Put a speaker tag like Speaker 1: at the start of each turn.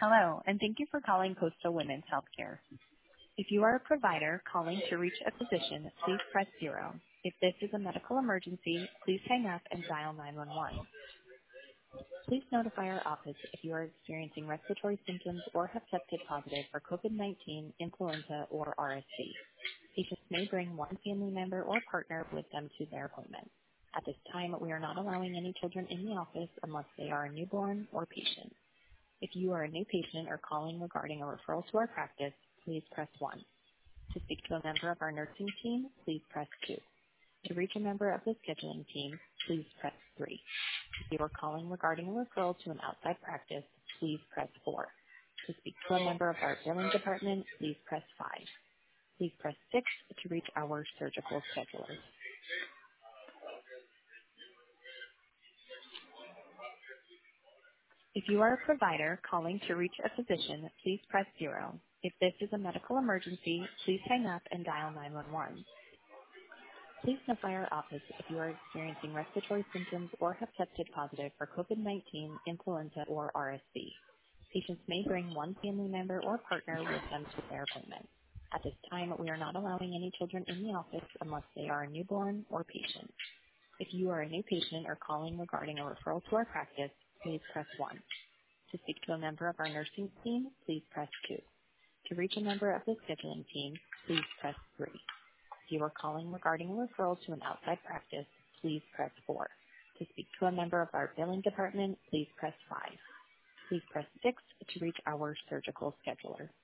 Speaker 1: Hello, and thank you for calling Coastal Women's Healthcare. If you are a provider calling to reach a physician, please press 0. If this is a medical emergency, please hang up and dial 911. Please notify our office if you are experiencing respiratory symptoms or have tested positive for COVID-19, influenza, or RSV. Patients may bring one family member or partner with them to their appointment. At this time, we are not allowing any children in the office unless they are a newborn or patient. If you are a new patient or calling regarding a referral to our practice, please press 1. To speak to a member of our nursing team, please press 2. To reach a member of the scheduling team, please press 3. If you are calling regarding a referral to an outside practice, please press 4. To speak to a member of our billing department, please press 5. Please press 6 to reach our surgical schedulers. If you are a provider calling to reach a physician, please press 0. If this is a medical emergency, please hang up and dial 911. Please notify our office if you are experiencing respiratory symptoms or have tested positive for COVID-19, influenza, or RSV. Patients may bring one family member or partner with them to their appointment. At this time, we are not allowing any children in the office unless they are a newborn or patient. If you are a new patient or calling regarding a referral to our practice, please press 1. To speak to a member of our nursing team, please press 2. To reach a member of the scheduling team, please press 3. If you are calling regarding a referral to an outside practice, please press 4. To speak to a member of our billing department, please press 5. Please press 6 to reach our surgical scheduler.